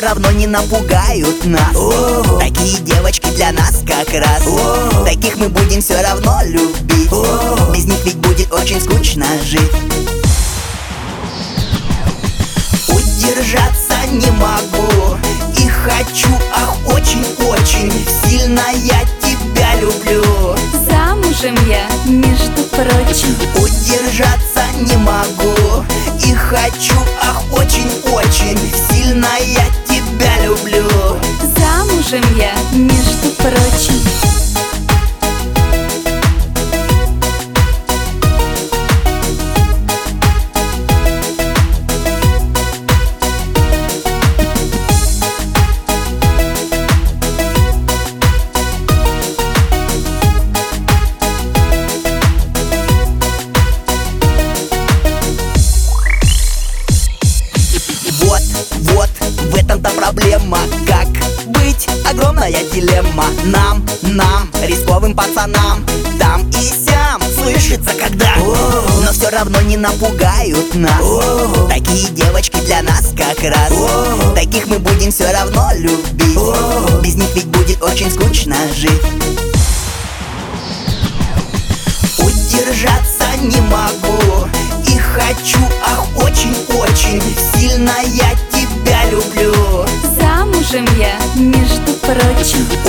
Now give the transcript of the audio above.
равно не напугают нас. Такие девочки для нас как раз. Таких мы будем все равно любить. Без них ведь будет очень скучно жить. Удержаться не могу и хочу, ах, очень-очень сильно я тебя люблю. Замужем я, между прочим. Удержаться не могу и хочу, ах, очень-очень сильно я тебя люблю. Замужем я, между прочим. Вот, в этом-то проблема. Как быть? Огромная дилемма. Нам, рисковым пацанам, там и сям слышится когда. Но все равно не напугают нас. Такие девочки для нас как раз. Таких мы будем все равно любить. Без них ведь будет очень скучно жить. Удержаться не могу и хочу, ах, очень-очень сильно я тебя люблю. Замужем я, между прочим.